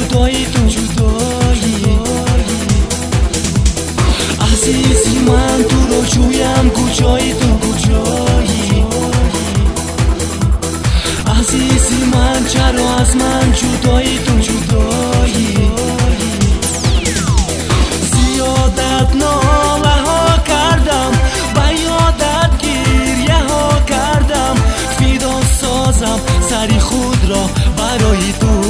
جدایی تو جدایی عزیزی من تو رو جویم کجایی تو کجایی عزیزی من چرا از من جدایی تو جدایی زیادت ناله ها کردم به یادت گریه ها کردم فدا سازم سری خود را برای تو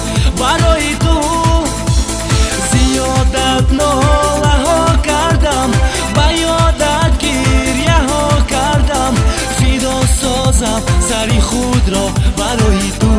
زیادت ناله ها کردم به یادت گریه ها کردم فدا سازم سری خود را برای تو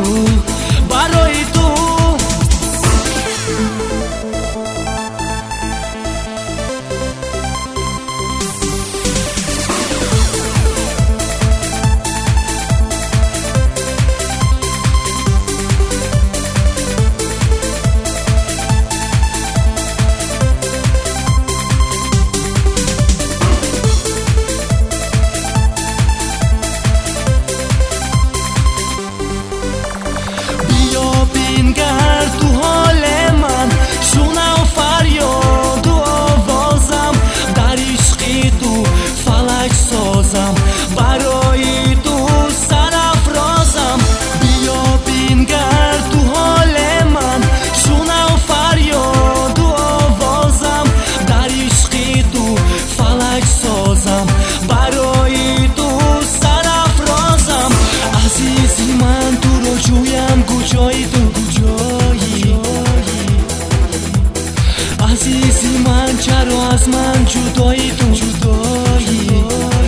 برای تو سرافرازم بیا بینگر تو حال من شونه و فریاد و آوازم در عشق تو فلک سازم برای تو سرافرازم عزیزی من تو رو جویم کجایی تو کجایی عزیزی من چرا از من جدایی تو جدایی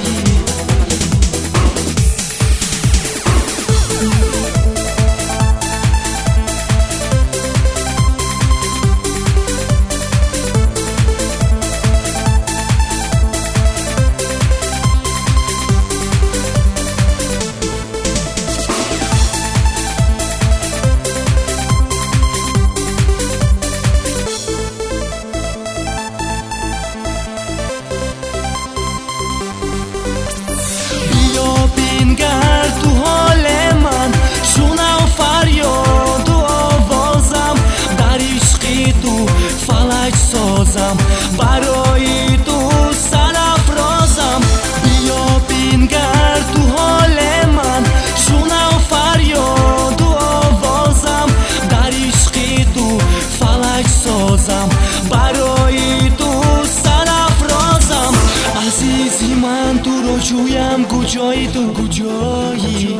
برای تو سرافرازم بیا بینگر تو حال من شونه و فریاد و آوازم در عشق تو فلک سازم برای تو سرافرازم عزیزی من تو رو جویم کجایی تو کجایی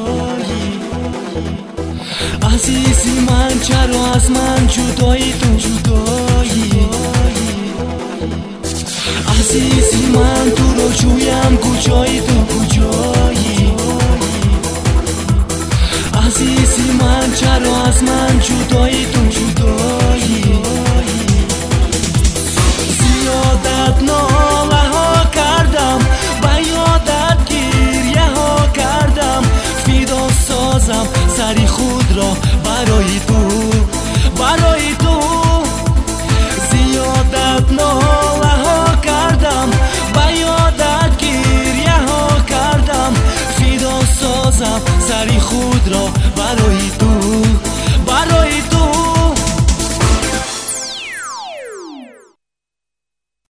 عزیزی من چرا از من جدایی تو جدایی عزیزی من تو رو جویم کجایی تو کجایی عزیزی من چرا از من جدایی تو جدایی زیادت ناله ها کردم به یادت گریه ها کردم فدا سازم سری خود را